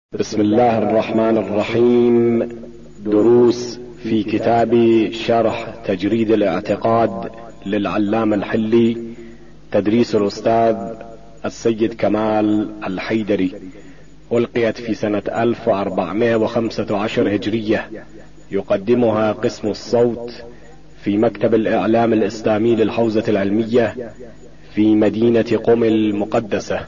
بسم الله الرحمن الرحيم. دروس في كتاب شرح تجريد الاعتقاد للعلامة الحلي، تدريس الأستاذ السيد كمال الحيدري، ألقيت في سنة 1415 هجرية. يقدمها قسم الصوت في مكتب الإعلام الإسلامي للحوزة العلمية في مدينة قم المقدسة.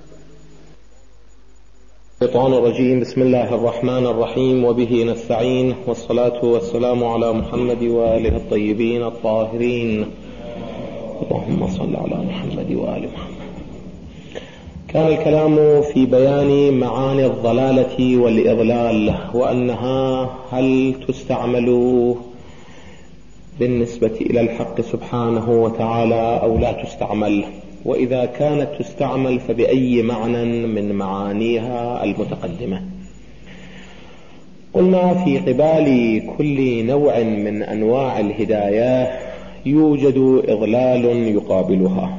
الشيطان الرجيم. بسم الله الرحمن الرحيم، وبه نستعين، والصلاة والسلام على محمد وآله الطيبين الطاهرين. اللهم صل على محمد وآل محمد. كان الكلام في بيان معاني الضلالة والإضلال، وأنها هل تستعمل بالنسبة إلى الحق سبحانه وتعالى أو لا تستعمل، وإذا كانت تستعمل فبأي معنى من معانيها المتقدمة. قلنا في قبال كل نوع من أنواع الهداية يوجد إضلال يقابلها،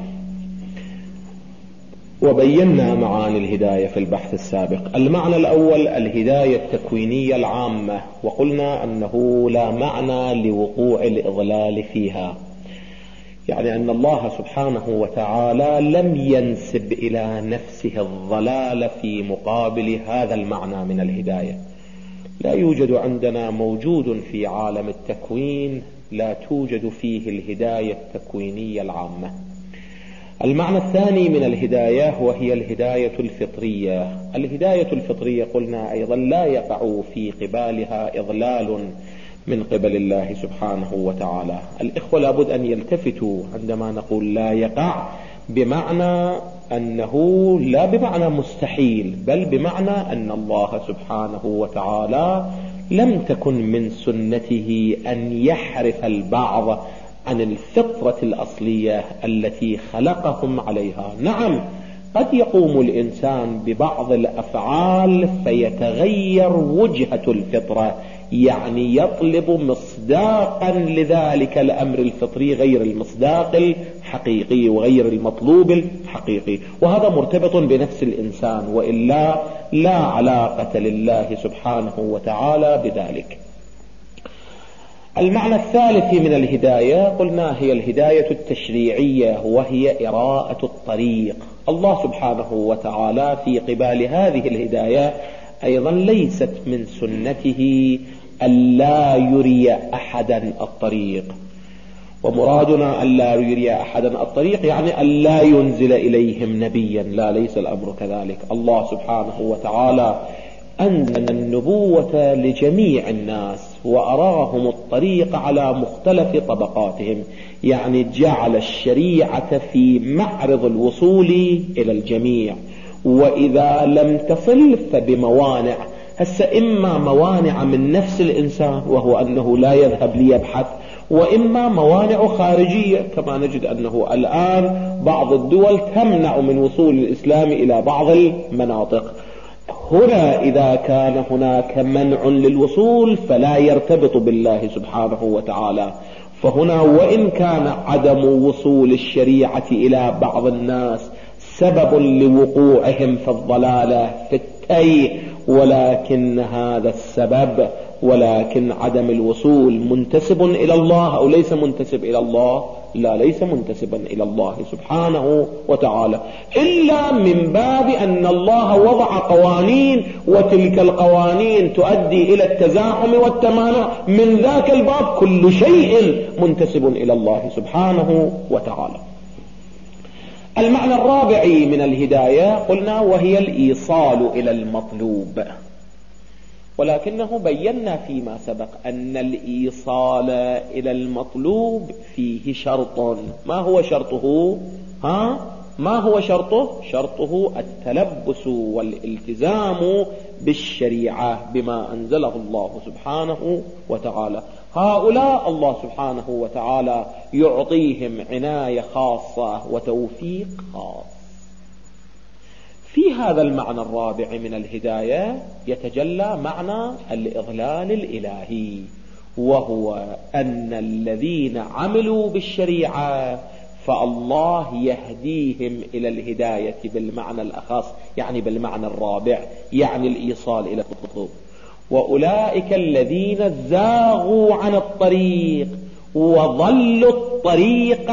وبينا معاني الهداية في البحث السابق. المعنى الأول الهداية التكوينية العامة، وقلنا أنه لا معنى لوقوع الإضلال فيها، يعني أن الله سبحانه وتعالى لم ينسب إلى نفسه الضلال في مقابل هذا المعنى من الهداية. لا يوجد عندنا موجود في عالم التكوين لا توجد فيه الهداية التكوينية العامة. المعنى الثاني من الهداية وهي الهداية الفطرية. الهداية الفطرية قلنا أيضا لا يقع في قبالها إضلال من قبل الله سبحانه وتعالى. الإخوة لابد أن يلتفتوا عندما نقول لا يقع، بمعنى أنه لا بمعنى مستحيل، بل بمعنى أن الله سبحانه وتعالى لم تكن من سنته أن يحرف البعض عن الفطرة الأصلية التي خلقهم عليها. نعم، قد يقوم الإنسان ببعض الأفعال فيتغير وجهة الفطرة، يعني يطلب مصداقا لذلك الأمر الفطري غير المصداق الحقيقي وغير المطلوب الحقيقي، وهذا مرتبط بنفس الإنسان، وإلا لا علاقة لله سبحانه وتعالى بذلك. المعنى الثالث من الهداية قلنا هي الهداية التشريعية، وهي إراءة الطريق. الله سبحانه وتعالى في قبال هذه الهداية أيضا ليست من سنته ألا يري أحدا الطريق، ومرادنا ألا يري أحدا الطريق يعني ألا ينزل إليهم نبيا، لا، ليس الأمر كذلك. الله سبحانه وتعالى أنزل النبوة لجميع الناس وأراهم الطريق على مختلف طبقاتهم، يعني جعل الشريعة في معرض الوصول إلى الجميع، وإذا لم تصل فبموانع. إما موانع من نفس الإنسان وهو أنه لا يذهب ليبحث، وإما موانع خارجية، كما نجد أنه الآن بعض الدول تمنع من وصول الإسلام إلى بعض المناطق. هنا إذا كان هناك منع للوصول فلا يرتبط بالله سبحانه وتعالى، فهنا وإن كان عدم وصول الشريعة إلى بعض الناس سبب لوقوعهم في الضلالة في التيه، ولكن هذا السبب، ولكن عدم الوصول منتسب إلى الله أو ليس منتسب إلى الله؟ لا، ليس منتسبا إلى الله سبحانه وتعالى، إلا من باب أن الله وضع قوانين، وتلك القوانين تؤدي إلى التزاحم والتمانع. من ذاك الباب كل شيء منتسب إلى الله سبحانه وتعالى. المعنى الرابع من الهداية قلنا وهي الإيصال إلى المطلوب، ولكنه بينا فيما سبق أن الإيصال إلى المطلوب فيه شرط. ما هو شرطه؟ ما هو شرطه؟ شرطه التلبس والالتزام بالشريعة بما أنزله الله سبحانه وتعالى. هؤلاء الله سبحانه وتعالى يعطيهم عناية خاصة وتوفيق خاص. في هذا المعنى الرابع من الهداية يتجلى معنى الإضلال الإلهي، وهو أن الذين عملوا بالشريعة فالله يهديهم إلى الهداية بالمعنى الأخص، يعني بالمعنى الرابع، يعني الإيصال إلى القطب. وأولئك الذين زاغوا عن الطريق وضلوا الطريق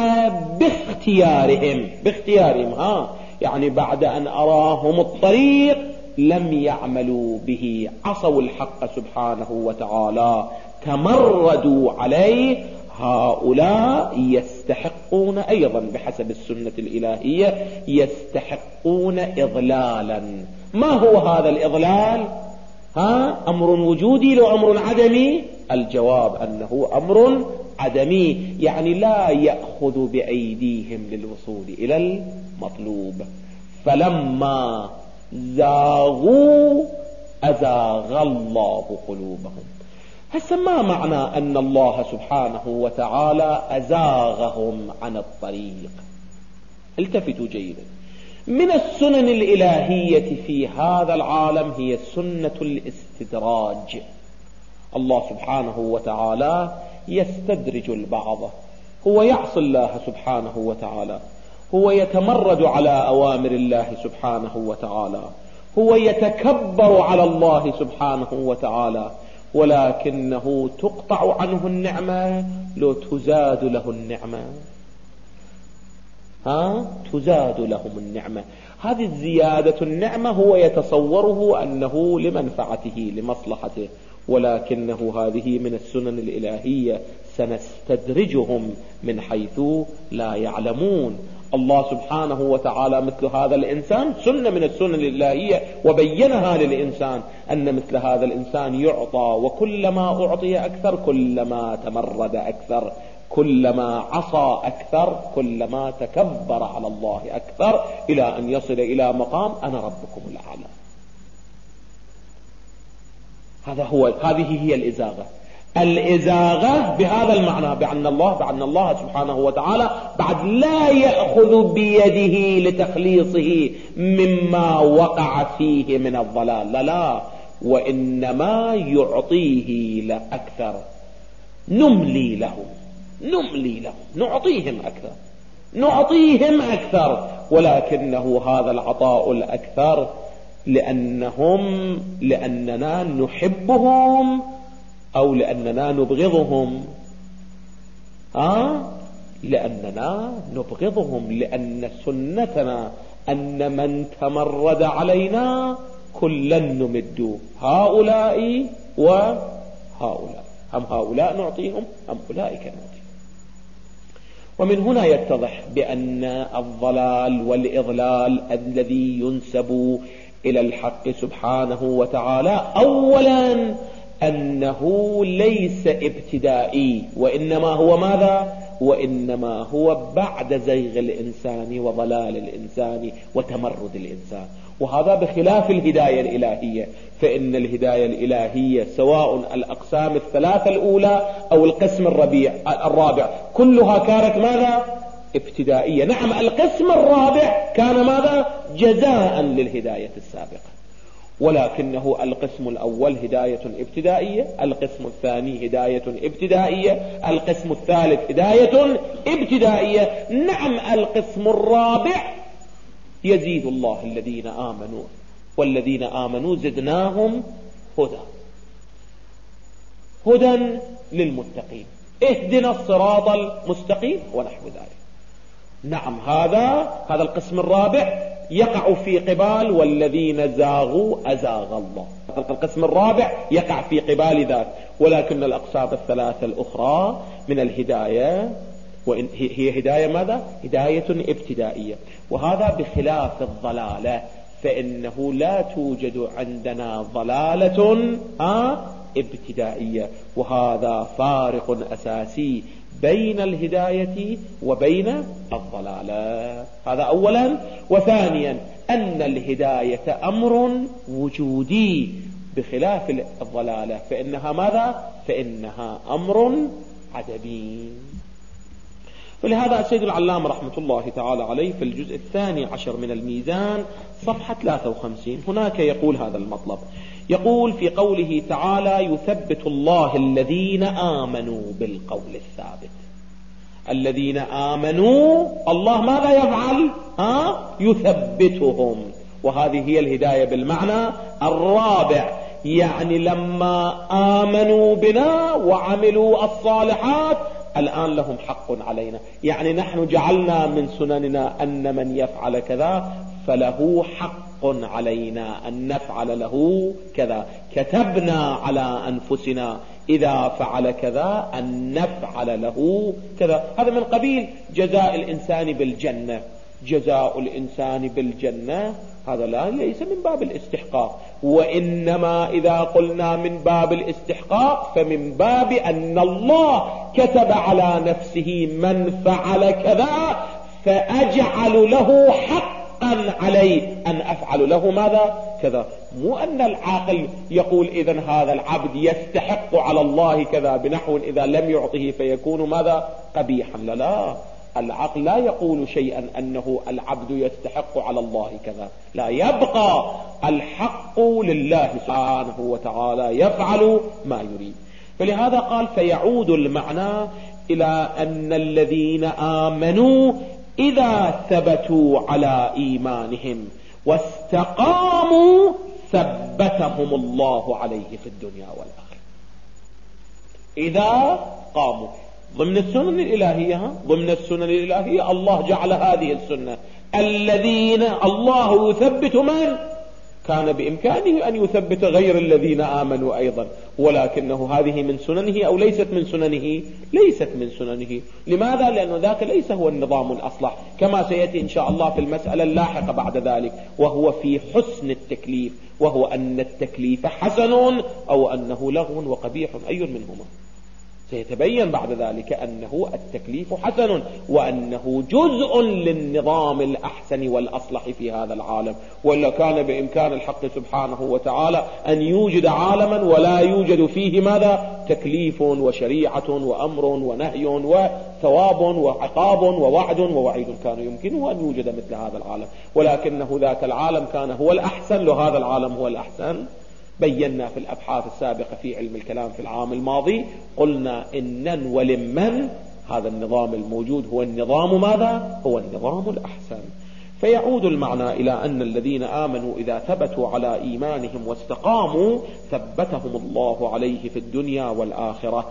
باختيارهم يعني بعد أن أراهم الطريق لم يعملوا به، عصوا الحق سبحانه وتعالى، تمردوا عليه. هؤلاء يستحقون أيضا بحسب السنة الإلهية يستحقون إضلالا. ما هو هذا الإضلال؟ أمر وجودي لو أمر عدمي؟ الجواب أنه أمر عدمي، يعني لا يأخذ بأيديهم للوصول إلى المطلوب. فلما زاغوا أزاغ الله قلوبهم. هسه ما معنى أن الله سبحانه وتعالى أزاغهم عن الطريق؟ التفتوا جيدا. من السنن الإلهية في هذا العالم هي سنة الاستدراج. الله سبحانه وتعالى يستدرج البعض، هو يعصي الله سبحانه وتعالى، هو يتمرد على أوامر الله سبحانه وتعالى، هو يتكبر على الله سبحانه وتعالى، ولكنه تقطع عنه النعمة لو تزاد له النعمة. تزاد لهم النعمة. هذه الزيادة النعمة هو يتصوره أنه لمنفعته لمصلحته، ولكنه هذه من السنن الإلهية، سنستدرجهم من حيث لا يعلمون. الله سبحانه وتعالى مثل هذا الإنسان سنة من السنن الإلهية وبينها للإنسان، أن مثل هذا الإنسان يعطى، وكلما أعطي أكثر كلما تمرد أكثر، كلما عصى أكثر، كلما تكبر على الله أكثر، إلى أن يصل إلى مقام أنا ربكم الأعلى. هذه هي الإزاغة. الإزاغة بهذا المعنى، بأن الله سبحانه وتعالى بعد لا يأخذ بيده لتخليصه مما وقع فيه من الضلال، لا، وإنما يعطيه لأكثر. نملي لهم، نعطيهم أكثر، ولكنه هذا العطاء الأكثر لأننا نحبهم أو لأننا نبغضهم. لأننا نبغضهم، لأن سنتنا أن من تمرد علينا كلا نمد، هؤلاء وهؤلاء، هم هؤلاء نعطيهم هم أولئك نعطيهم. ومن هنا يتضح بأن الضلال والإضلال الذي ينسب إلى الحق سبحانه وتعالى أولا أنه ليس ابتدائي، وإنما هو ماذا؟ وإنما هو بعد زيغ الإنسان وضلال الإنسان وتمرد الإنسان. وهذا بخلاف الهداية الإلهية، فإن الهداية الإلهية سواء الأقسام الثلاثة الأولى أو القسم الرابع كلها كانت ماذا؟ ابتدائية. نعم، القسم الرابع كان ماذا؟ جزاء للهداية السابقة، ولكنه القسم الأول هداية ابتدائية، القسم الثاني هداية ابتدائية، القسم الثالث هداية ابتدائية. نعم، القسم الرابع يزيد الله الذين آمنوا والذين آمنوا زدناهم هدى للمتقين، اهدنا الصراط المستقيم ونحو ذلك. نعم، هذا القسم الرابع يقع في قبال والذين زاغوا أزاغ الله. القسم الرابع يقع في قبال ذات، ولكن الأقسام الثلاثة الأخرى من الهداية هي هداية ماذا؟ هداية ابتدائية. وهذا بخلاف الضلالة، فإنه لا توجد عندنا ضلالة ابتدائية، وهذا فارق أساسي بين الهداية وبين الضلالة. هذا أولا. وثانيا أن الهداية أمر وجودي بخلاف الضلالة، فإنها ماذا؟ فإنها أمر عدمي. ولهذا السيد العلامة رحمة الله تعالى عليه في الجزء 12 من الميزان صفحة 53 هناك يقول هذا المطلب، يقول في قوله تعالى: يثبت الله الذين آمنوا بالقول الثابت. الذين آمنوا الله ماذا يفعل؟ يثبتهم. وهذه هي الهداية بالمعنى الرابع. يعني لما آمنوا بنا وعملوا الصالحات الآن لهم حق علينا. يعني نحن جعلنا من سنننا أن من يفعل كذا فله حق علينا أن نفعل له كذا. كتبنا على أنفسنا إذا فعل كذا أن نفعل له كذا. هذا من قبيل جزاء الإنسان بالجنة. جزاء الإنسان بالجنة هذا لا ليس من باب الاستحقاق، وإنما إذا قلنا من باب الاستحقاق فمن باب أن الله كتب على نفسه من فعل كذا فأجعل له حقا علي أن أفعل له ماذا؟ كذا. مو أن العاقل يقول إذن هذا العبد يستحق على الله كذا بنحو إذا لم يعطه فيكون ماذا؟ قبيحا. لا، العقل لا يقول شيئا أنه العبد يستحق على الله كذا، لا، يبقى الحق لله سبحانه وتعالى يفعل ما يريد. فلهذا قال فيعود المعنى إلى أن الذين آمنوا إذا ثبتوا على إيمانهم واستقاموا ثبتهم الله عليه في الدنيا والآخرة. إذا قاموا ضمن السنن الإلهية، ضمن السنن الإلهية الله جعل هذه السنة. الذين الله يثبت من كان بإمكانه أن يثبت غير الذين آمنوا أيضا، ولكنه هذه من سننه أو ليست من سننه؟ ليست من سننه. لماذا؟ لأنه ذاك ليس هو النظام الأصلح كما سيأتي إن شاء الله في المسألة اللاحقة بعد ذلك، وهو في حسن التكليف، وهو أن التكليف حسن أو أنه لغو وقبيح، أي منهما؟ سيتبين بعد ذلك أنه التكليف حسن وأنه جزء للنظام الأحسن والأصلح في هذا العالم. ولا كان بإمكان الحق سبحانه وتعالى أن يوجد عالما ولا يوجد فيه ماذا؟ تكليف وشريعة وأمر ونهي وثواب وعقاب ووعد ووعيد. كان يمكنه أن يوجد مثل هذا العالم، ولكنه ذاك العالم كان هو الأحسن، لهذا العالم هو الأحسن. بينا في الأبحاث السابقة في علم الكلام في العام الماضي، قلنا إنن ولمن هذا النظام الموجود هو النظام ماذا؟ هو النظام الأحسن. فيعود المعنى إلى أن الذين آمنوا إذا ثبتوا على إيمانهم واستقاموا ثبتهم الله عليه في الدنيا والآخرة.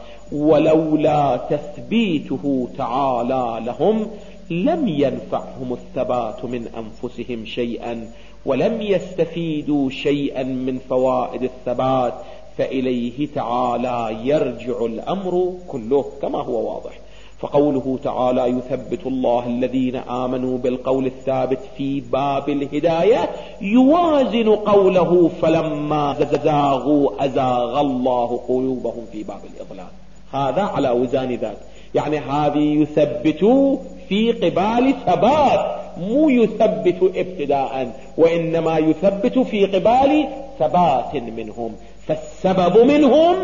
ولولا تثبيته تعالى لهم لم ينفعهم الثبات من أنفسهم شيئا، ولم يستفيدوا شيئا من فوائد الثبات، فإليه تعالى يرجع الأمر كله كما هو واضح. فقوله تعالى يثبت الله الذين آمنوا بالقول الثابت في باب الهداية يوازن قوله فلما زاغوا أزاغ الله قلوبهم في باب الإضلال. هذا على وزان ذاك، يعني هذه يثبت في قبال ثبات، مو يثبت ابتداء، وإنما يثبت في قبال ثبات منهم. فالسبب منهم،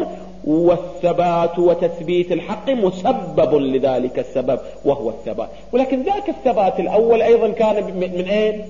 والثبات وتثبيت الحق مسبب لذلك السبب وهو الثبات. ولكن ذاك الثبات الأول أيضا كان من أين؟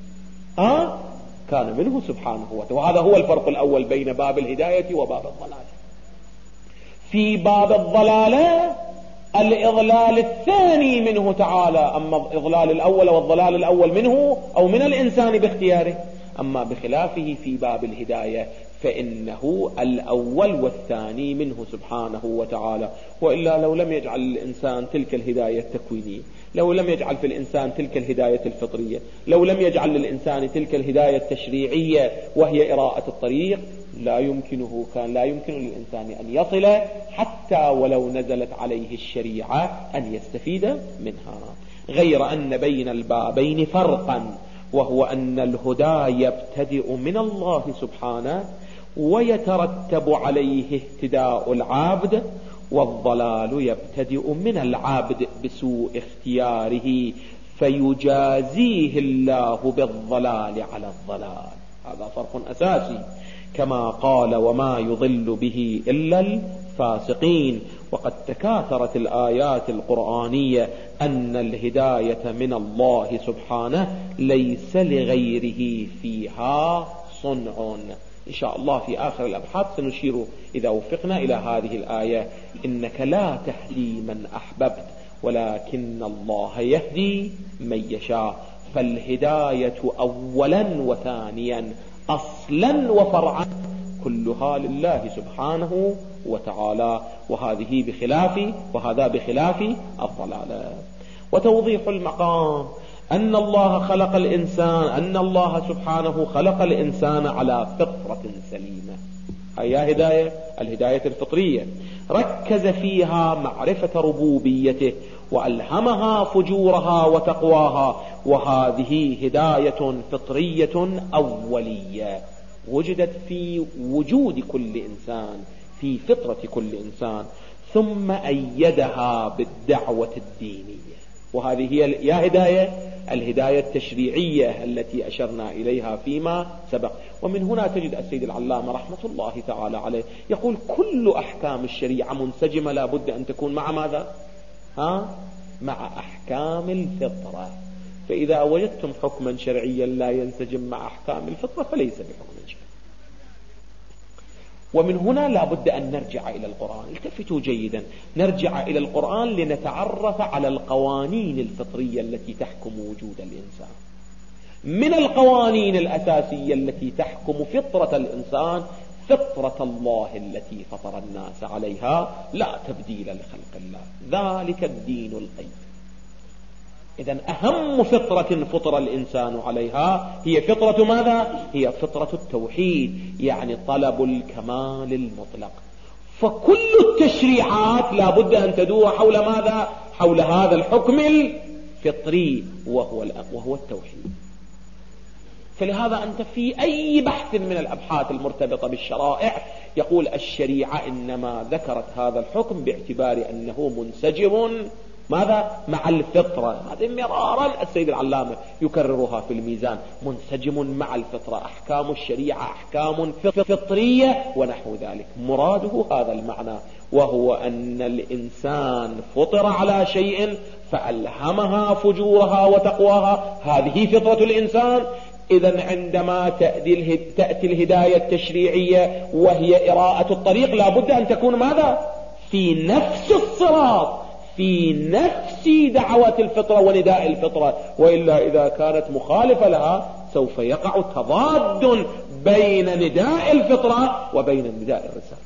كان منه سبحانه وتعالى. وهذا هو الفرق الأول بين باب الهداية وباب الضلال. في باب الضلالة الإضلال الثاني منه تعالى، أما الإضلال الأول والضلال الأول منه أو من الإنسان باختياره. أما بخلافه في باب الهداية فإنه الأول والثاني منه سبحانه وتعالى. وإلا لو لم يجعل الإنسان تلك الهداية التكوينية، لو لم يجعل في الإنسان تلك الهداية الفطرية، لو لم يجعل للإنسان تلك الهداية التشريعية وهي إراءة الطريق، لا يمكن للإنسان أن يصل حتى ولو نزلت عليه الشريعة أن يستفيد منها. غير أن بين البابين فرقا، وهو أن الهدى يبتدئ من الله سبحانه ويترتب عليه اهتداء العبد، والضلال يبتدئ من العبد بسوء اختياره فيجازيه الله بالضلال على الضلال. هذا فرق أساسي، كما قال وما يضل به إلا الفاسقين. وقد تكاثرت الآيات القرآنية أن الهداية من الله سبحانه ليس لغيره فيها صنع. إن شاء الله في آخر الأبحاث سنشير إذا وفقنا إلى هذه الآية: إنك لا تهدي من أحببت ولكن الله يهدي من يشاء. فالهداية أولا وثانيا، أصلا وفرعا، كلها لله سبحانه وتعالى، وهذا بخلاف الضلالة. وتوضيح المقام أن الله سبحانه خلق الإنسان على فطرة سليمة، هي الهداية الفطرية، ركز فيها معرفة ربوبيته وألهمها فجورها وتقواها، وهذه هداية فطرية أولية وجدت في وجود كل إنسان، في فطرة كل إنسان، ثم أيدها بالدعوة الدينية، وهذه هي الهداية التشريعية التي أشرنا إليها فيما سبق. ومن هنا تجد السيد العلامة رحمة الله تعالى عليه يقول كل أحكام الشريعة منسجمة لا بد أن تكون مع ماذا؟ مع أحكام الفطرة. فإذا وجدتم حكما شرعيا لا ينسجم مع أحكام الفطرة فليس بحكم شرعي. ومن هنا لا بد أن نرجع إلى القرآن. التفتوا جيدا، نرجع إلى القرآن لنتعرف على القوانين الفطرية التي تحكم وجود الإنسان. من القوانين الأساسية التي تحكم فطرة الإنسان فطرة الله التي فطر الناس عليها، لا تبديل لخلق الله، ذلك الدين القيم. إذن أهم فطرة فطر الإنسان عليها هي فطرة ماذا؟ هي فطرة التوحيد، يعني طلب الكمال المطلق. فكل التشريعات لا بد أن تدور حول ماذا؟ حول هذا الحكم الفطري وهو التوحيد. فلهذا أنت في أي بحث من الأبحاث المرتبطة بالشرائع يقول الشريعة إنما ذكرت هذا الحكم باعتبار أنه منسجم ماذا؟ مع الفطرة. هذه مرارا السيد العلامة يكررها في الميزان، منسجم مع الفطرة، أحكام الشريعة أحكام فطرية ونحو ذلك. مراده هذا المعنى، وهو أن الإنسان فطر على شيء فألهمها فجورها وتقواها، هذه فطرة الإنسان. إذن عندما تأتي الهداية التشريعية وهي إراءة الطريق لا بد أن تكون ماذا؟ في نفس الصراط، في نفس دعوة الفطرة ونداء الفطرة، وإلا إذا كانت مخالفة لها سوف يقع تضاد بين نداء الفطرة وبين نداء الرسالة.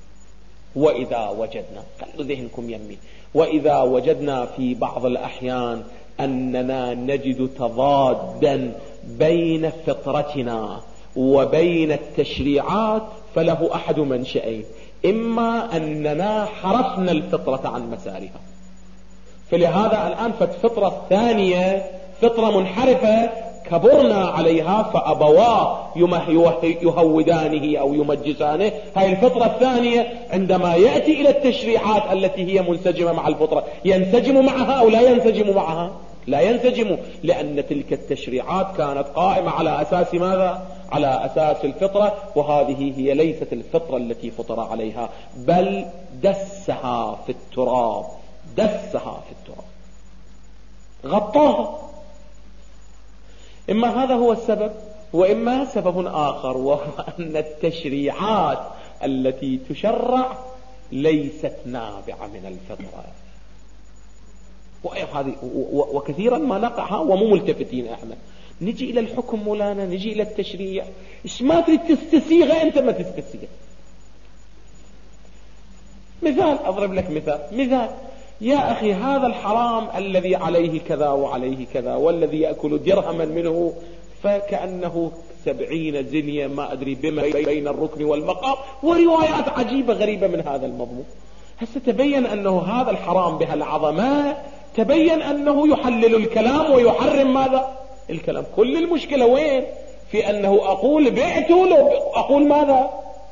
وإذا وجدنا، خلوا ذهنكم يمي، وإذا وجدنا في بعض الأحيان أننا نجد تضادا بين فطرتنا وبين التشريعات فله أحد منشأين: إما أننا حرفنا الفطرة عن مسارها، فلهذا الآن فالفطرة الثانية فطرة منحرفة كبرنا عليها فأبواه يهودانه أو يمجسانه. هاي الفطرة الثانية عندما يأتي إلى التشريعات التي هي منسجمة مع الفطرة ينسجم معها أو لا ينسجم معها؟ لا ينسجم، لأن تلك التشريعات كانت قائمة على أساس ماذا؟ على أساس الفطرة، وهذه هي ليست الفطرة التي فطر عليها، بل دسها في التراب، غطاها. إما هذا هو السبب، وإما سبب آخر، وهو أن التشريعات التي تشرع ليست نابعة من الفطرة. وكثيرا ما نقع ومو ملتفتين احنا، نجي الى الحكم مولانا، نجي الى التشريع، ايش ما تريد تستسيغه انت ما تستسيغه. مثال، اضرب لك مثال، يا اخي هذا الحرام الذي عليه كذا وعليه كذا، والذي يأكل درهما منه فكأنه 70 زنية ما ادري بما بين الركن والمقام، وروايات عجيبة غريبة من هذا المضمون. هسه تبين انه هذا الحرام بهالعظمة، تبين أنه يحلل الكلام ويحرم ماذا؟ الكلام. كل المشكلة وين؟ في أنه أقول بعته لو أقول ماذا؟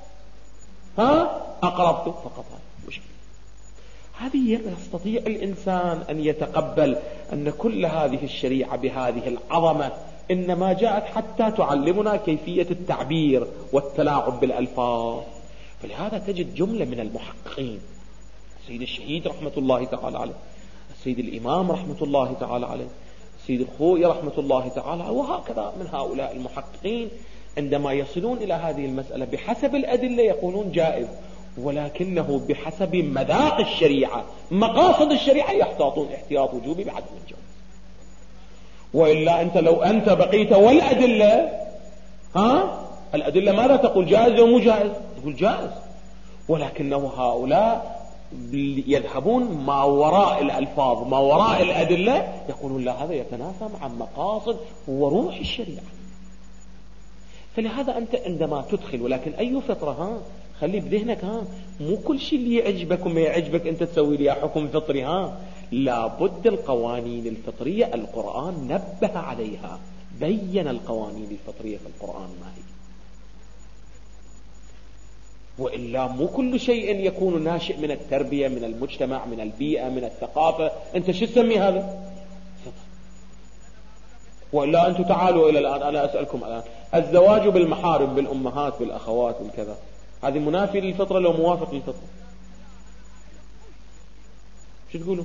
أقربته فقط. مشكلة هذه. يستطيع الإنسان أن يتقبل أن كل هذه الشريعة بهذه العظمة إنما جاءت حتى تعلمنا كيفية التعبير والتلاعب بالألفاظ. فلهذا تجد جملة من المحققين، السيد الشهيد رحمة الله تعالى عليه، السيد الإمام رحمة الله تعالى عليه، السيد الخوئي رحمة الله تعالى، وهكذا من هؤلاء المحققين، عندما يصلون إلى هذه المسألة بحسب الأدلة يقولون جائز، ولكنه بحسب مذاق الشريعة مقاصد الشريعة يحتاطون احتياط وجوبي بعدم الجواز. وإلا أنت لو أنت بقيت والأدلة الأدلة ماذا تقول؟ جائز أو مو جائز؟ تقول جائز. ولكنه هؤلاء يذهبون ما وراء الألفاظ ما وراء الأدلة، يقولون لا هذا يتنافى مع مقاصد وروح الشريعة. فلهذا أنت عندما تدخل، ولكن أي فطرة خلي بذهنك مو كل شيء اللي يعجبك وما يعجبك أنت تسوي لي حكم فطري. لابد القوانين الفطرية القرآن نبه عليها، بين القوانين الفطرية في القرآن ما هي. وإلا مو كل شيء يكون ناشئ من التربية من المجتمع من البيئة من الثقافة أنت شو تسمي هذا؟ وإلا أنتم تعالوا إلى الآن أنا أسألكم الآن، الزواج بالمحارم بالأمهات بالأخوات بالكذا هذه منافي للفطرة لو موافق للفطرة؟ شو تقولوا؟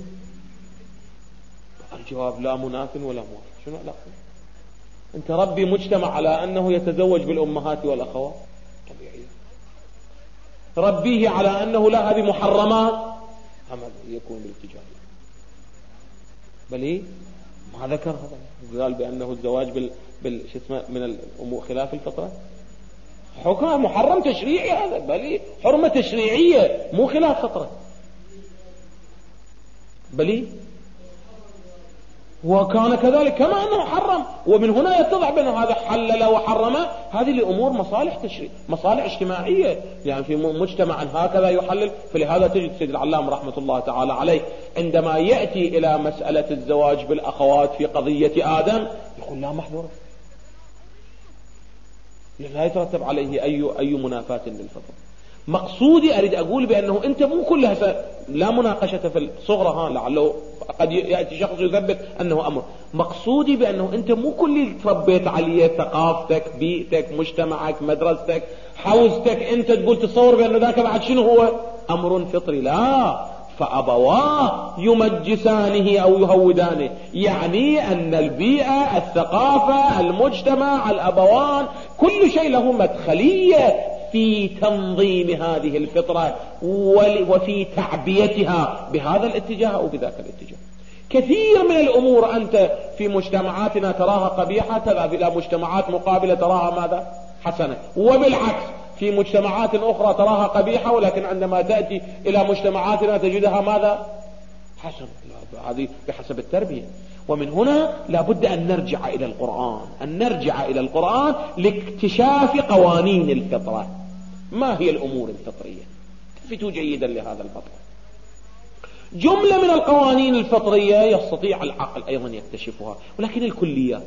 الجواب لا مناف ولا موافق. شنو لا؟ أنت ربي مجتمع على أنه يتزوج بالأمهات والأخوات طبيعي، ربيه على أنه لا هذه محرمات أمد يكون بالاتجاه، بل إيه ما ذكر هذا، قال بأنه الزواج من الأمور خلاف الفطرة، حكم محرم تشريعي هذا، بل إيه حرمة تشريعية مو خلاف فطرة، بل إيه وكان كذلك كما أنه حرم. ومن هنا يتضح بأنه هذا حلل وحرم، هذه لأمور مصالح تشريع مصالح اجتماعية، يعني في مجتمع هكذا يحلل. فلهذا تجد سيد العلام رحمة الله تعالى عليه عندما يأتي إلى مسألة الزواج بالأخوات في قضية آدم يقول لا محظورة، لا يترتب عليه أي منافاة للفطرة. مقصودي أريد أقول بأنه أنت مو كلها لا مناقشة في الصغرى لعله قد يأتي شخص يثبت أنه أمر. مقصودي بأنه أنت مو كل اللي تربيت عليه ثقافتك بيئتك مجتمعك مدرستك حوزتك أنت تقول تصور بأنه ذاك بعد شنو هو أمر فطري. لا، فأبواه يمجسانه أو يهودانه، يعني أن البيئة الثقافة المجتمع الأبوان كل شيء له مدخلية في تنظيم هذه الفطرة وفي تعبيتها بهذا الاتجاه أو بذاك الاتجاه. كثير من الأمور أنت في مجتمعاتنا تراها قبيحة، تذهب إلى مجتمعات مقابلة تراها ماذا؟ حسنة. وبالعكس في مجتمعات أخرى تراها قبيحة، ولكن عندما تأتي إلى مجتمعاتنا تجدها ماذا؟ حسنة. هذه بحسب التربية. ومن هنا لابد أن نرجع إلى القرآن لاكتشاف قوانين الفطرة. ما هي الأمور الفطرية؟ تفتوا جيدا لهذا الفطر. جملة من القوانين الفطرية يستطيع العقل أيضا يكتشفها، ولكن الكليات.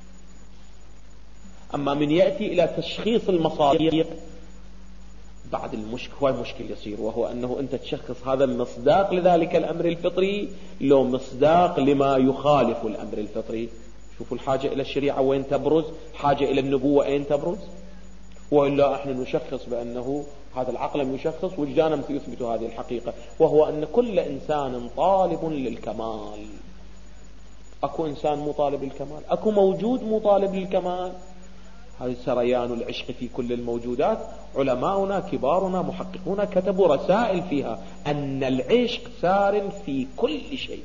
أما من يأتي إلى تشخيص المصادر بعد هو المشكل يصير، وهو أنه أنت تشخص هذا المصداق لذلك الأمر الفطري لو مصداق لما يخالف الأمر الفطري. شوفوا الحاجة إلى الشريعة وين تبرز، حاجة إلى النبوة أين تبرز. وإلا احنا نشخص بأنه هذا العقل لم يشخص، وجدانا يثبت هذه الحقيقة، وهو أن كل إنسان طالب للكمال. أكو إنسان مو طالب للكمال؟ أكو موجود مو طالب للكمال؟ هذا سريان العشق في كل الموجودات. علماؤنا كبارنا محققون كتبوا رسائل فيها أن العشق سار في كل شيء.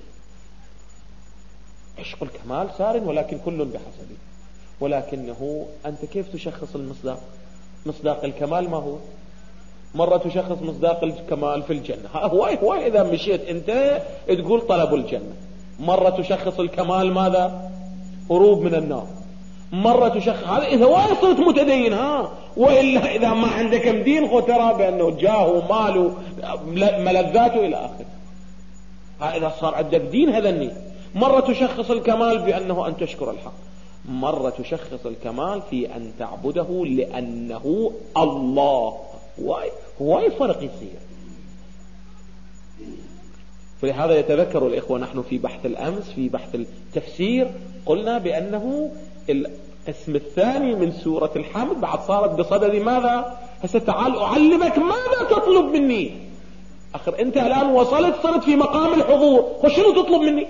عشق الكمال سار، ولكن كل بحسبه. ولكنه أنت كيف تشخص المصداق؟ مصداق الكمال ما هو؟ مرة تشخص مصداق الكمال في الجنة، هو إذا مشيت أنت تقول طلب الجنة. مرة تشخص الكمال ماذا؟ هروب من النار. مرة تشخص هذا إذا صرت متدين، وإلا إذا ما عندك دين ترى بأنه جاه ومال ملذاته إلى آخره. إذا صار عندك دين هذني. مرة تشخص الكمال بأنه أن تشكر الحق، مرة تشخص الكمال في أن تعبده لأنه الله. هو فرق يصير. فلهذا يتذكر الإخوة نحن في بحث الأمس في بحث التفسير قلنا بأنه القسم الثاني من سورة الحمد بعد صارت بصدد ماذا؟ هسه تعال أعلمك ماذا تطلب مني. أخر أنت الآن صرت في مقام الحضور، وشنو تطلب مني؟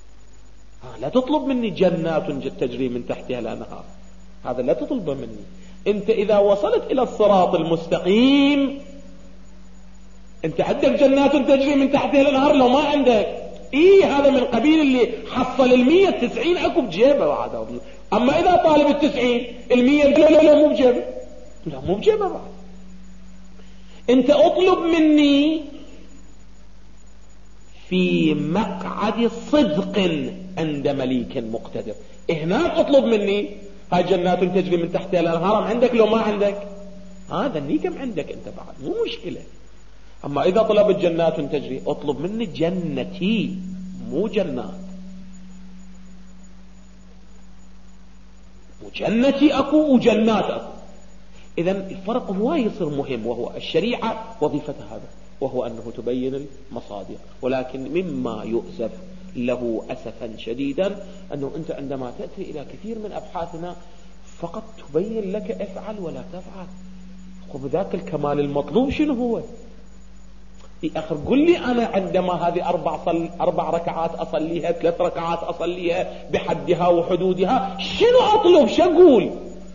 لا تطلب مني جنات تجري من تحتها الأنهار، هذا لا تطلب مني. انت اذا وصلت الى الصراط المستقيم انت عندك جنات تجري من تحتها الانهار. لو ما عندك هذا من قبيل اللي حصل 190 اكو بجيبه بعد. اما اذا طالب 90 لا مو بجيبه، لا مو بجيبه بعد. انت اطلب مني في مقعد صدق عند مليك مقتدر. هناك اطلب مني هاي جنات تجري من تحتها الانهار، عندك لو ما عندك هذا النيكم عندك انت بعد، مو مشكلة. اما اذا طلبت جنات تجري اطلب مني جنتي مو جنات، وجنتي اكو وجنات اكو. اذا الفرق هو يصير مهم، وهو الشريعة وظيفتها هذا، وهو انه تبين المصادر. ولكن مما يؤسف له أسفا شديدا أنه أنت عندما تأتي إلى كثير من أبحاثنا فقط تبين لك افعل ولا تفعل. وبذاك الكمال المطلوب شنو هو؟ آخر قل لي أنا عندما هذه 4 ركعات أصليها، 3 ركعات أصليها بحدها وحدودها، شنو أطلب؟ شو أقول؟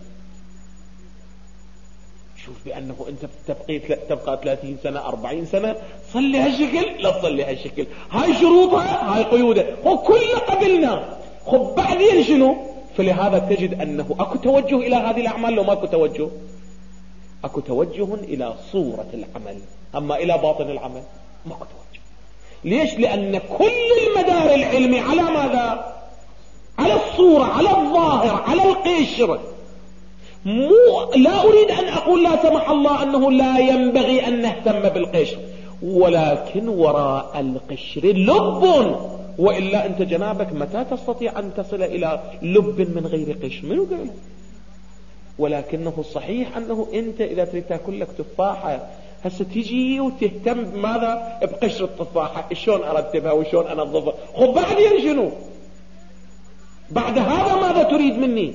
شوف بأنه أنت تبقى 30 سنة 40 سنة صلي هالشكل، لا تصلي هالشكل، هاي شروطها هاي قيودها، وكل قبلنا. خب بعدين شنو؟ فلهذا تجد أنه أكو توجه إلى هذه الأعمال. لو ما أكو توجه، أكو توجه إلى صورة العمل، أما إلى باطن العمل ما أكو توجه. ليش؟ لأن كل المدار العلمي على ماذا؟ على الصورة، على الظاهر، على القشر. لا أريد أن أقول لا سمح الله أنه لا ينبغي أن نهتم بالقشر، ولكن وراء القشر لب، وإلا أنت جنابك متى تستطيع أن تصل إلى لب من غير قشر؟ منو قال؟ ولكنه الصحيح أنه أنت إذا تريد تأكل لك تفاحة هسه تيجي وتهتم بماذا؟ بقشر التفاحة، شلون أرتبها وشلون أنظفها. خب بعدين شنو؟ بعد هذا ماذا تريد مني؟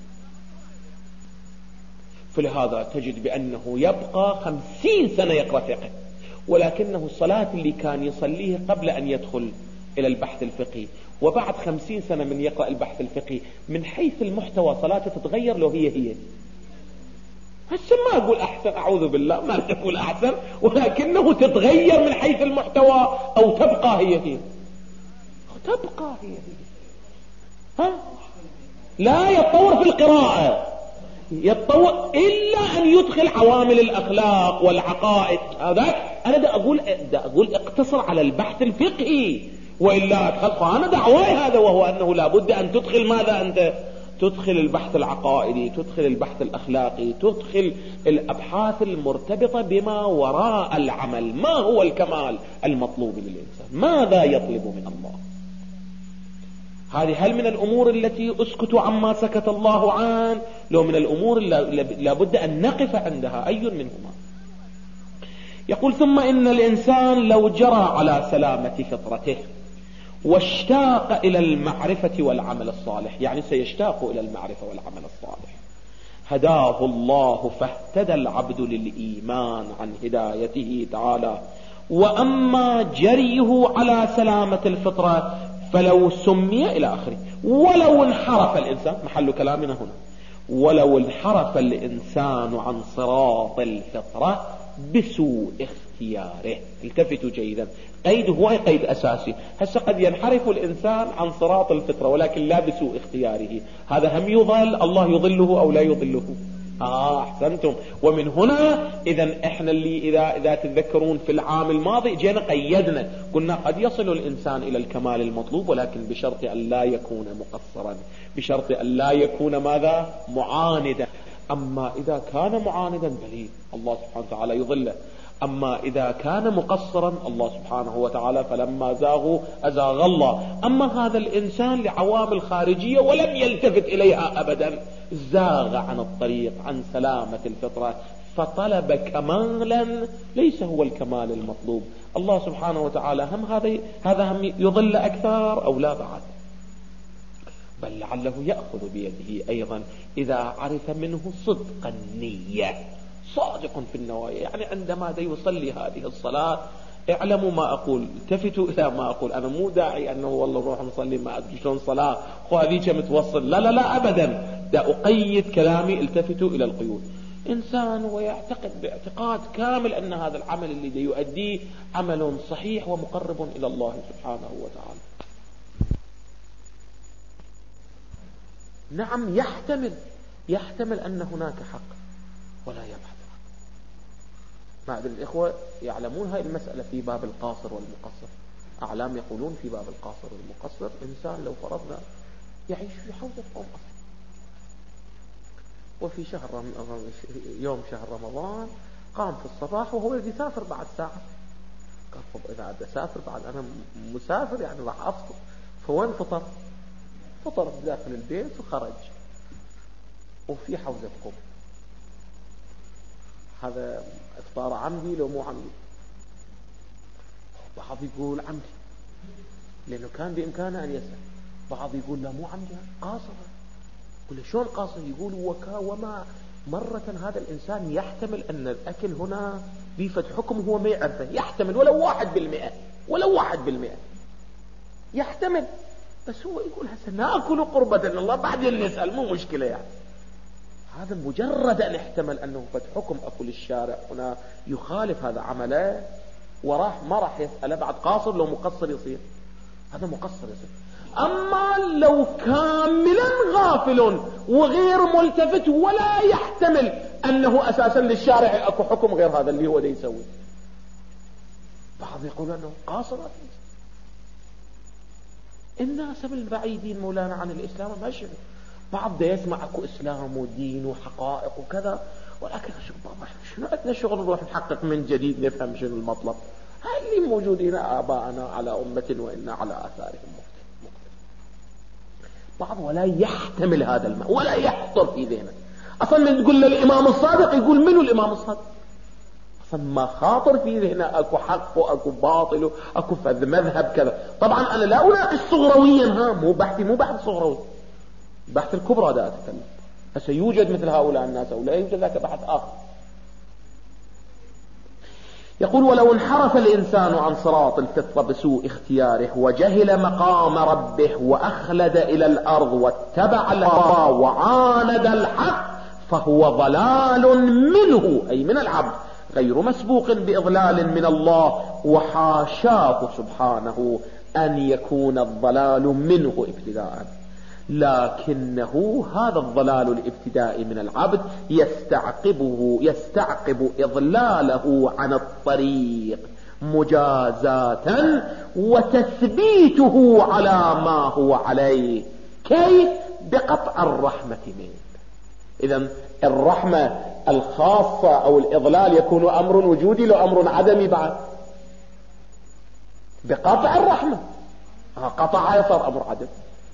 فلهذا تجد بأنه يبقى 50 سنة يقرأ فقه، ولكنه الصلاة اللي كان يصليه قبل أن يدخل إلى البحث الفقهي وبعد 50 سنة من يقرأ البحث الفقهي من حيث المحتوى صلاته تتغير. لو هي هسه ما أقول أحسن، أعوذ بالله، ما أقول أحسن، ولكنه تتغير من حيث المحتوى أو تبقى هي تبقى هي ها؟ لا يتطور في القراءة، يتطور إلا أن يدخل عوامل الأخلاق والعقائد. هذا أنا دا أقول اقتصر على البحث الفقهي، وإلا أدخل أنا دعواي هذا، وهو أنه لابد أن تدخل ماذا؟ أنت تدخل البحث العقائدي، تدخل البحث الأخلاقي، تدخل الأبحاث المرتبطة بما وراء العمل. ما هو الكمال المطلوب للإنسان؟ ماذا يطلب من الله؟ هذه هل من الأمور التي أسكت عما سكت الله عنه؟ لو من الأمور لابد أن نقف عندها، أي منهما؟ يقول ثم إن الإنسان لو جرى على سلامة فطرته واشتاق إلى المعرفة والعمل الصالح، يعني سيشتاق إلى المعرفة والعمل الصالح، هداه الله فاهتدى العبد للإيمان عن هدايته تعالى. وأما جريه على سلامة الفطرة فلو سمي إلى آخره. ولو انحرف الإنسان، محل كلامنا هنا، ولو انحرف الإنسان عن صراط الفطرة بسوء اختياره. التفتوا جيدا، قيد هو قيد أساسي. هسه قد ينحرف الإنسان عن صراط الفطرة ولكن لا بسوء اختياره، هذا هم يضل، الله يضله أو لا يضله. أحسنتم. ومن هنا إذا إحنا اللي إذا تتذكرون في العام الماضي جينا قيدنا، قلنا قد يصل الإنسان إلى الكمال المطلوب ولكن بشرط أن لا يكون مقصرا، بشرط أن لا يكون ماذا؟ معاندا. أما إذا كان معاندا بلي الله سبحانه وتعالى يضله، أما إذا كان مقصرا الله سبحانه وتعالى فلما زاغوا أزاغ الله. أما هذا الإنسان لعوامل خارجية ولم يلتفت إليها أبدا، زاغ عن الطريق، عن سلامة الفطرة، فطلب كمالا ليس هو الكمال المطلوب. الله سبحانه وتعالى هذا هم يضل أكثر أو لا بعد، بل لعله يأخذ بيده أيضا إذا عرف منه صدق النية، صادق في النوايا. يعني عندما يصلي هذه الصلاة اعلموا ما أقول، التفتوا إلى ما أقول. أنا مو داعي أنه والله نروح نصلي ما أدري شلون صلاة هذيك متوصل، لا لا لا أبدا. دا أقيد كلامي، التفتوا إلى القيود. إنسان ويعتقد باعتقاد كامل أن هذا العمل اللي يؤديه عمل صحيح ومقرب إلى الله سبحانه وتعالى. نعم يحتمل أن هناك حق ولا يبحث عنه. ما أدري الإخوة يعلمون هاي المسألة في باب القاصر والمقصر. أعلام يقولون في باب القاصر والمقصر إنسان لو فرضنا يعيش في حوزة قوم أصلا، وفي يوم شهر رمضان قام في الصباح وهو يسافر بعد ساعة، قال طب إذا عاد أسافر بعد أنا مسافر يعني راح أفطر، فوين فطر داخل البيت وخرج وفي حوزة قوم. هذا افطار عمدي لو مو عمدي؟ بعض يقول عمدي لأنه كان بإمكانه أن يسأل، بعض يقول لا مو عمدي قاصر. قل شلون قاصر؟ يقول وما مرة هذا الإنسان يحتمل أن الأكل هنا بيفد حكم هو ما يعرفه، يحتمل ولو 1% يحتمل، بس هو يقول هسه ناكل قربة الله بعدين نسأل مو مشكلة يعني. هذا مجرد أن احتمل أنه فد حكم أكل الشارع هنا يخالف هذا عمله ما راح يسأله بعد قاصر. لو مقصر يصير هذا مقصر يصير. أما لو كاملا غافل وغير ملتفت ولا يحتمل أنه أساسا للشارع أكو حكم غير هذا اللي هو ده يسوي، بعض يقول أنه قاصر. الناس البعيدين مولانا عن الإسلام ما يشعر، بعض ده يسمع أكو إسلام ودين وحقائق وكذا، ولكن شنو عندنا شغل نروح نحقق من جديد نفهم شنو المطلب. هاي اللي موجودين آباءنا على أمة وإنا على آثارهم مقتدون. بعض ولا يحتمل هذا ولا يحضر في ذهنه أصلا. من تقول للإمام الصادق يقول منو الإمام الصادق؟ أصلا ما خاطر في ذهنه أكو حق وأكو باطل وأكو فذ مذهب كذا. طبعا أنا لا أناقش صغرويا، مو بحث صغروي، بحث الكبرى دا أتكلم. سيوجد مثل هؤلاء الناس أو لا يوجد ذاك بحث آخر. يقول ولو انحرف الإنسان عن صراط الفطرة بسوء اختياره وجهل مقام ربه وأخلد إلى الأرض واتبع الهوى وعاند الحق فهو ضلال منه أي من العبد غير مسبوق بإضلال من الله، وحاشاه سبحانه أن يكون الضلال منه ابتداء، لكنه هذا الضلال الابتدائي من العبد يستعقب إضلاله عن الطريق مجازاة وتثبيته على ما هو عليه، كيف؟ بقطع الرحمة منه. إذن الرحمة الخاصة أو الإضلال يكون أمر وجودي لو أمر عدمي بعد؟ بقطع الرحمة. قطعها يصير أمر عدم.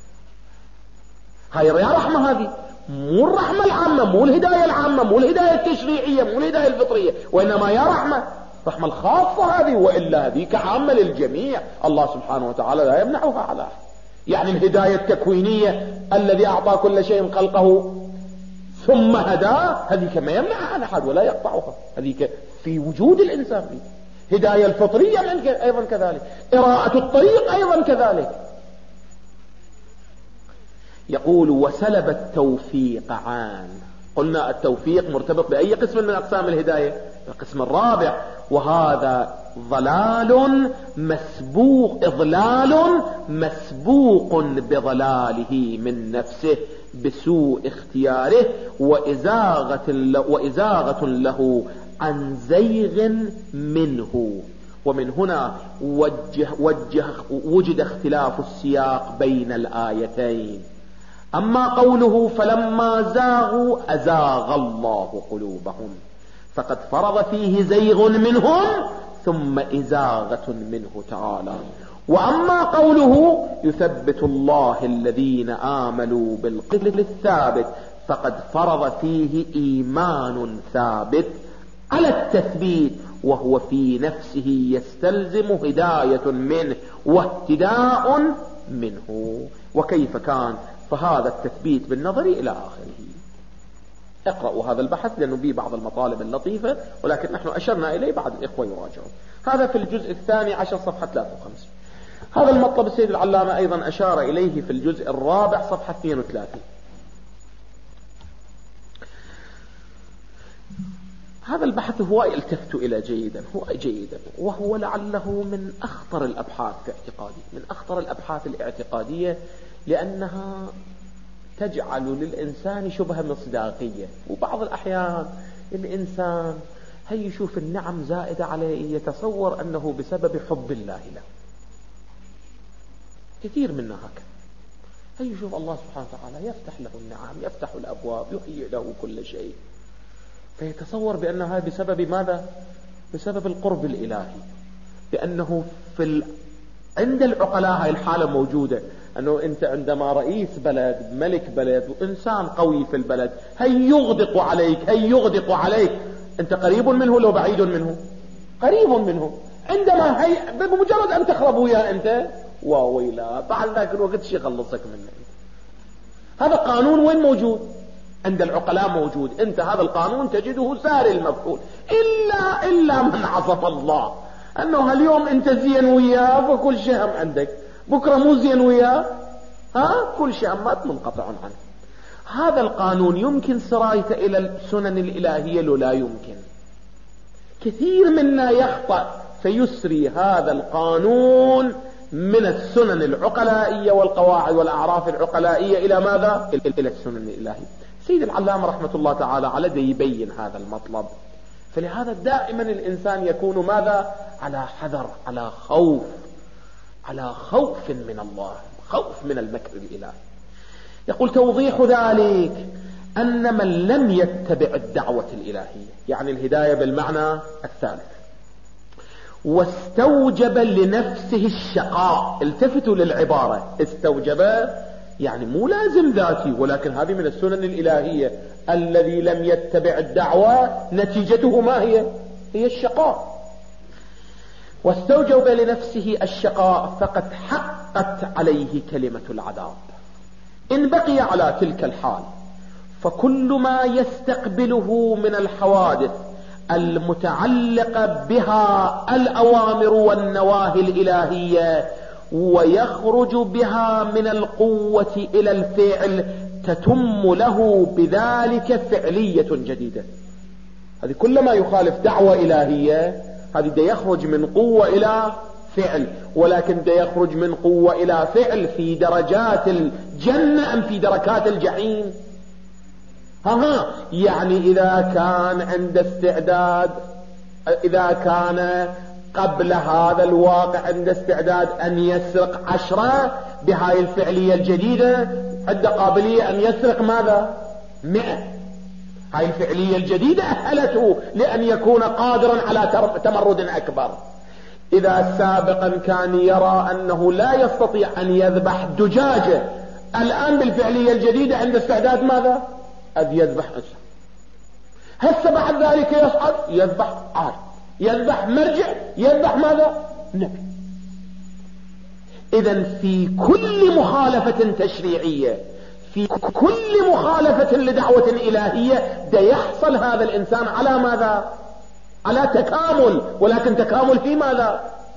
هاي يا رحمة، هذه مو الرحمة العامة، مو الهداية العامة، مو الهداية التشريعية، مو الهداية الفطرية، وإنما يا رحمة الخاصة هذه، وإلا هذه كعامة للجميع. الله سبحانه وتعالى لا يمنعها على أحد. يعني الهداية التكوينية الذي أعطى كل شيء خلقه ثم هداه، هذه كما يمنعها عن أحد ولا يقطعها، هذه في وجود الإنسان فيه. هداية الفطرية أيضا كذلك، إراءة الطريق أيضا كذلك. يقول وسلب التوفيق عن، قلنا التوفيق مرتبط بأي قسم من أقسام الهداية؟ القسم الرابع، وهذا ضلال مسبوق، إضلال مسبوق بضلاله من نفسه بسوء اختياره وإزاغة له عن زيغ منه. ومن هنا وجد اختلاف السياق بين الآيتين. أما قوله فلما زاغوا أزاغ الله قلوبهم فقد فرض فيه زيغ منهم ثم إزاغة منه تعالى. وأما قوله يثبت الله الذين آمنوا بالقول الثابت فقد فرض فيه إيمان ثابت على التثبيت، وهو في نفسه يستلزم هداية منه واهتداء منه. وكيف كان؟ فهذا التثبيت بالنظر إلى آخره. اقرأوا هذا البحث لأنه به بعض المطالب اللطيفة، ولكن نحن أشرنا إليه بعض الإخوة يراجعون. هذا في الجزء 12 صفحة 53. هذا المطلب السيد العلامة أيضا أشار إليه في الجزء 4 صفحة 32. هذا البحث هو يلتفت إلى جيدا وهو لعله من أخطر الأبحاث في اعتقادي، من أخطر الأبحاث الاعتقادية، لأنها تجعل للإنسان شبه مصداقية. وبعض الأحيان الإنسان هي يشوف النعم زائدة عليه يتصور أنه بسبب حب الله له. كثير منا هكذا، هي يشوف الله سبحانه وتعالى يفتح له النعم، يفتح الأبواب، يهيئ له كل شيء، فيتصور بأنها بسبب ماذا؟ بسبب القرب الإلهي. لأنه عند العقلاء هاي الحالة موجودة، أنه أنت عندما رئيس بلد، ملك بلد، وإنسان قوي في البلد، هي يغدق عليك، أنت قريب منه لو بعيد منه؟ قريب منه. عندما بمجرد أن تخرب وياه أنت، وويلا بعد ذاك الوقت شي يخلصك منه. هذا قانون وين موجود؟ عند العقلاء موجود. أنت هذا القانون تجده ساري المفعول، إلا من عصف الله، أنه اليوم أنت زين وياه فكل شيء هم عندك، بكرة مو زين وياه كل شيء همات منقطع عنه. هذا القانون يمكن سرايته إلى السنن الإلهية لو لا يمكن. كثير منا يخطأ فيسري هذا القانون من السنن العقلائية والقواعد والأعراف العقلائية إلى ماذا؟ إلى السنن الإلهية. سيد العلامة رحمة الله تعالى عليه يبين هذا المطلب. فلهذا دائما الإنسان يكون ماذا؟ على حذر، على خوف من الله، خوف من المكر الإلهي. يقول توضيح ذلك أن من لم يتبع الدعوة الإلهية، يعني الهداية بالمعنى الثالث، واستوجب لنفسه الشقاء. التفتوا للعبارة، استوجب يعني مو لازم ذاتي، ولكن هذه من السنن الإلهية. الذي لم يتبع الدعوة نتيجته ما هي؟ هي الشقاء. واستوجب لنفسه الشقاء فقد حقت عليه كلمة العذاب. إن بقي على تلك الحال فكل ما يستقبله من الحوادث المتعلقة بها الأوامر والنواهي الإلهية ويخرج بها من القوة إلى الفعل تتم له بذلك فعلية جديدة. هذه كلما يخالف دعوة إلهية، هذه دا يخرج من قوة إلى فعل، ولكن دا يخرج من قوة إلى فعل في درجات الجنة أم في دركات الجحيم؟ يعني إذا كان عند استعداد، إذا كان قبل هذا الواقع عند استعداد أن يسرق 10 بهاي الفعلية الجديدة، عنده قابلية أن يسرق ماذا؟ 100. هاي الفعلية الجديدة أهلته لأن يكون قادرا على تمرد أكبر. إذا سابقا كان يرى أنه لا يستطيع أن يذبح دجاجة، الآن بالفعلية الجديدة عند استعداد ماذا؟ أذ يذبح أنسان. هسه بعد ذلك يصعد يذبح عاد، يذبح مرجع، يذبح ماذا؟ نبي. إذن في كل مخالفة تشريعية، في كل مخالفة لدعوة إلهية دا يحصل هذا الإنسان على ماذا؟ على تكامل، ولكن تكامل في ماذا؟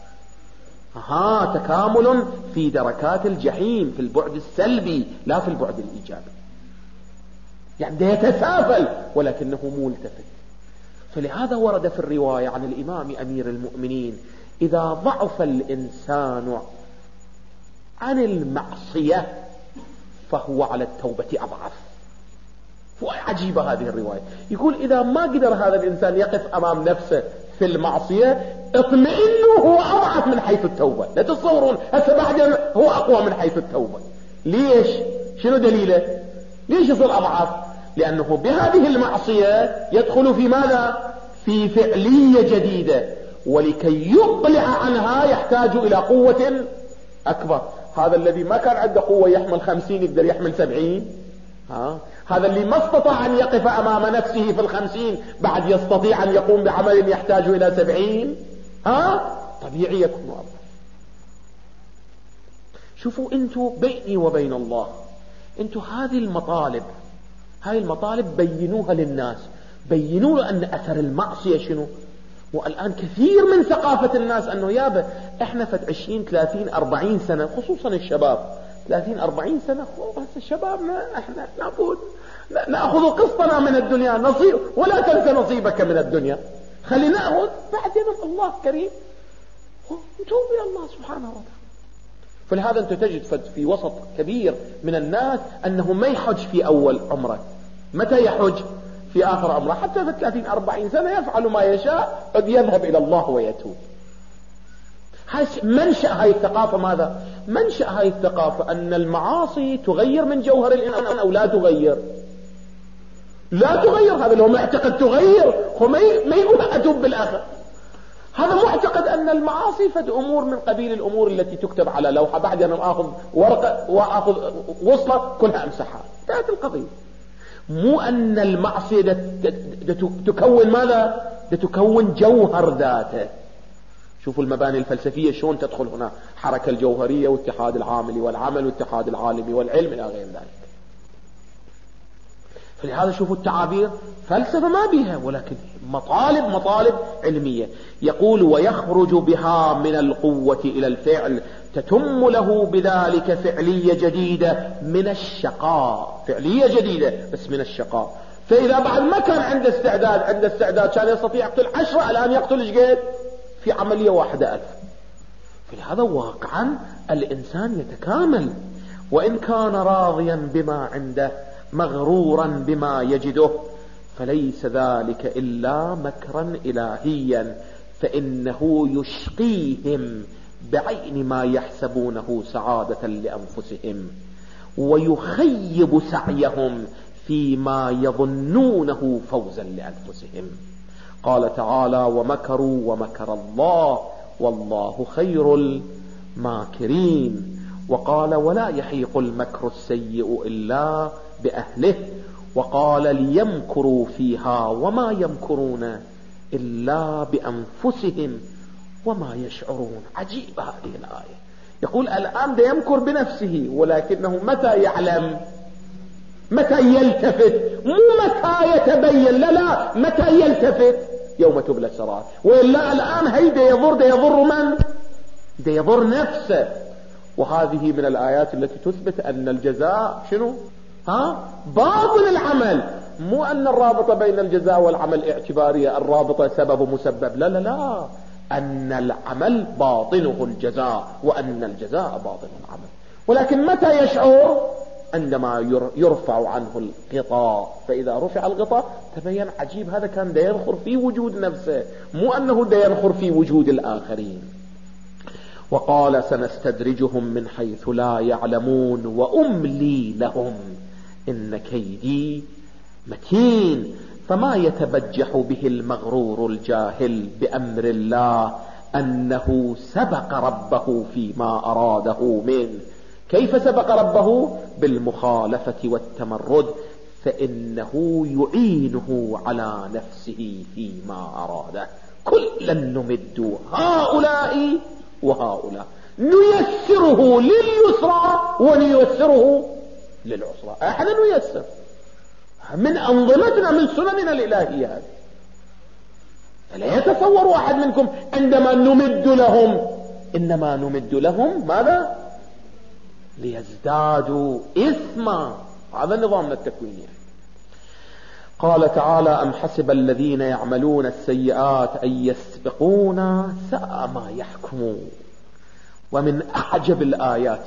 تكامل في دركات الجحيم، في البعد السلبي لا في البعد الإيجابي. يعني دا يتسافل ولكنه ملتفت. فلهذا ورد في الرواية عن الإمام أمير المؤمنين: إذا ضعف الإنسان عن المعصية فهو على التوبة أضعف. وعجيبة هذه الرواية. يقول إذا ما قدر هذا الإنسان يقف أمام نفسه في المعصية، اطمئنوا هو أضعف من حيث التوبة. لا تتصورون هسه بعدين هو أقوى من حيث التوبة. ليش؟ شنو دليله؟ ليش يصير أضعف؟ لأنه بهذه المعصية يدخل في ماذا؟ في فعلية جديدة، ولكي يقلع عنها يحتاج إلى قوة أكبر. هذا الذي ما كان عنده قوة يحمل 50 يقدر يحمل 70. هذا اللي ما استطاع أن يقف أمام نفسه في 50 بعد يستطيع أن يقوم بعمل يحتاج إلى 70. طبيعي يكون أضعف. شوفوا أنتوا بيني وبين الله، أنتوا هذه المطالب بينوها للناس، بينوا له أن أثر المعصية شنو. والآن كثير من ثقافة الناس أنه يابا إحنا فت 20 30 40 سنة، خصوصا الشباب 30 40 سنة، بس شبابنا إحنا لابد نأخذ قسطنا من الدنيا نصيب، ولا تنسى نصيبك من الدنيا. خلينا نأخذ بعدين الله كريم ونتوب إلى الله سبحانه وتعالى. فلهذا أنت تجد في وسط كبير من الناس أنه ما يحج في أول عمره. متى يحج؟ في آخر عمره. حتى في 30-40 سنة يفعل ما يشاء، قد يذهب إلى الله ويتوب. منشأ هاي الثقافة ماذا؟ منشأ هاي الثقافة أن المعاصي تغير من جوهر الإنسان أو لا تغير. لا تغير. هذا لو معتقد تغير هو ما يقول أتوب بالآخر. هذا معتقد أن المعاصي فد أمور من قبيل الأمور التي تكتب على لوحة، بعد أن أخذ ورقة وأخذ وصلة كلها أمسحها. انتهت القضية. مو أن المعصية تكون ماذا؟ تكون جوهر ذاته. شوفوا المباني الفلسفية شلون تدخل هنا، حركة الجوهرية واتحاد العامل والعمل واتحاد العالم والعلم إلى غير ذلك. فلهذا شوفوا التعابير فلسفة ما بها، ولكن مطالب علمية. يقول ويخرج بها من القوة إلى الفعل، تتم له بذلك فعلية جديدة من الشقاء. فعلية جديدة بس من الشقاء. فإذا بعد ما كان عنده استعداد كان يستطيع يقتل 10، الآن يقتل ايش قد؟ في عملية 1,000. فلهذا واقعا الإنسان يتكامل، وإن كان راضيا بما عنده مغرورا بما يجده، فليس ذلك إلا مكرا إلهيا، فإنه يشقيهم بعين ما يحسبونه سعادة لأنفسهم، ويخيب سعيهم فيما يظنونه فوزا لأنفسهم. قال تعالى ومكروا ومكر الله والله خير الماكرين. وقال ولا يحيق المكر السيء إلا بأهله. وقال ليمكروا فيها وما يمكرون إلا بأنفسهم وما يشعرون. عجيب هذه الآية. يقول الآن ده يمكر بنفسه، ولكنه متى يعلم؟ متى يلتفت؟ مو متى يتبين، لا متى يلتفت؟ يوم تبلى السرائر. وإلا الآن هيدا يضر من؟ ده يضر نفسه. وهذه من الآيات التي تثبت أن الجزاء شنو؟ باطن العمل. مو أن الرابطة بين الجزاء والعمل اعتبارية، الرابطة سبب مسبب، لا، أن العمل باطنه الجزاء، وأن الجزاء باطن العمل. ولكن متى يشعر؟ عندما يرفع عنه الغطاء. فإذا رفع الغطاء تبين عجيب هذا كان دا ينخر في وجود نفسه، مو أنه دا ينخر في وجود الآخرين. وقال سنستدرجهم من حيث لا يعلمون وأملي لهم إن كيدي متين. فما يتبجح به المغرور الجاهل بأمر الله أنه سبق ربه فيما أراده منه. كيف سبق ربه؟ بالمخالفة والتمرد، فإنه يعينه على نفسه فيما أراده. كلا نمد هؤلاء وهؤلاء، نيسره لليسرى ونيسره للعسرى. احنا نيسر من أنظمتنا من سنننا الإلهية هذه. فلا يتصور واحد منكم عندما نمد لهم، إنما نمد لهم ماذا؟ ليزدادوا إثما. هذا نظامنا التكويني. قال تعالى أم حسب الذين يعملون السيئات أن يسبقونا ساء ما يحكمون. ومن أعجب الآيات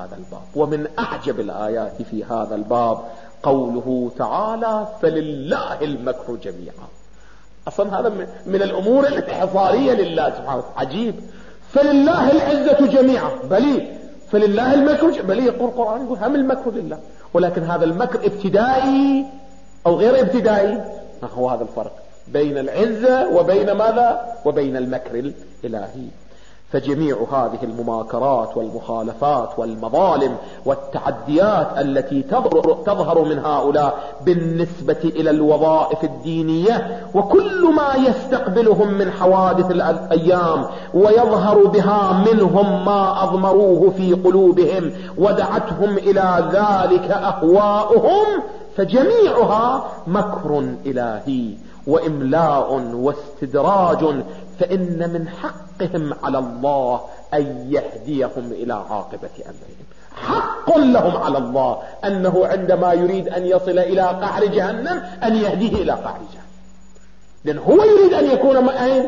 في هذا الباب قوله تعالى فلله المكر جميعا. أصلا هذا من الأمور الحصارية لله سبحانه. عجيب. فلله العزة جميعا، بلي فلله المكر، بلي يقول القرآن يقول هم المكر لله، ولكن هذا المكر ابتدائي أو غير ابتدائي. هو هذا الفرق بين العزة وبين ماذا؟ وبين المكر الإلهي. فجميع هذه المماكرات والمخالفات والمظالم والتعديات التي تظهر من هؤلاء بالنسبة إلى الوظائف الدينية، وكل ما يستقبلهم من حوادث الأيام ويظهر بها منهم ما أضمروه في قلوبهم ودعتهم إلى ذلك أهواؤهم، فجميعها مكر إلهي وإملاء واستدراج. فإن من حقهم على الله أن يهديهم إلى عاقبة أمرهم. حق حق لهم على الله أنه عندما يريد أن يصل إلى قعر جهنم أن يهديه إلى قعر جهنم، لأن هو يريد أن يكون أين؟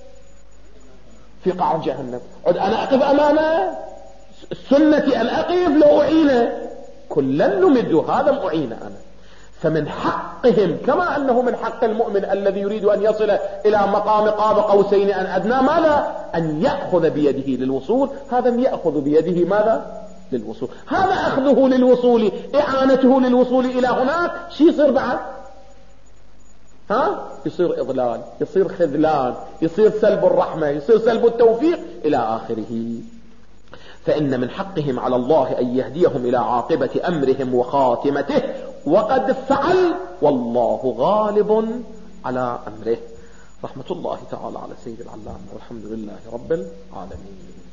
في قعر جهنم. أنا أقف أمام سنتي أن أقف لو أعينه، كلا نمد هذا أعين أنا. فمن حقهم كما أنه من حق المؤمن الذي يريد أن يصل إلى مقام قاب قوسين أن أدنى ماذا؟ أن يأخذ بيده للوصول. هذا يأخذ بيده ماذا؟ للوصول. هذا أخذه للوصول، إعانته للوصول إلى هناك، شي يصير بعد؟ يصير إضلال، يصير خذلان، يصير سلب الرحمة، يصير سلب التوفيق إلى آخره. فإن من حقهم على الله أن يهديهم إلى عاقبة أمرهم وخاتمته، وقد فعل والله غالب على أمره. رحمة الله تعالى على سيد العلامة، والحمد لله رب العالمين.